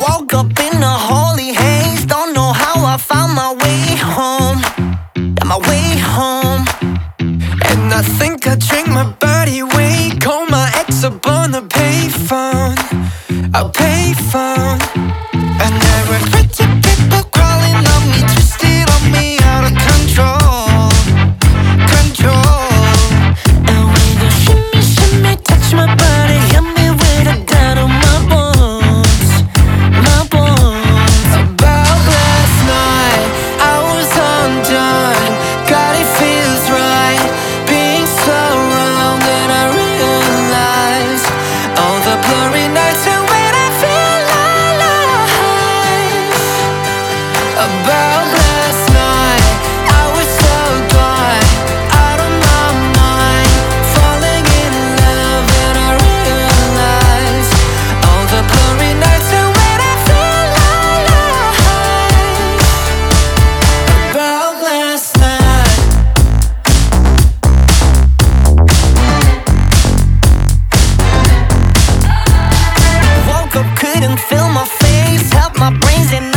Woke up in a holy haze, don't know how I found my way home. Yeah, my way home. And I think I drank my body weight. Call my ex up on the payphone, a payphone. And there were pretty people crawling on me, twisted on me, out of control, control. And when you shimmy, shimmy, touch my body, hit me with a gun on my bones, my bones. About last night, I was undone. God, it feels right being so wrong. Then I realized all the blurry nights and when I feel alive. About last night, I was so gone, out of my mind, falling in love, and I realized all the blurry nights and when I feel alive. About last night. Woke up, couldn't feel my face, help my brains and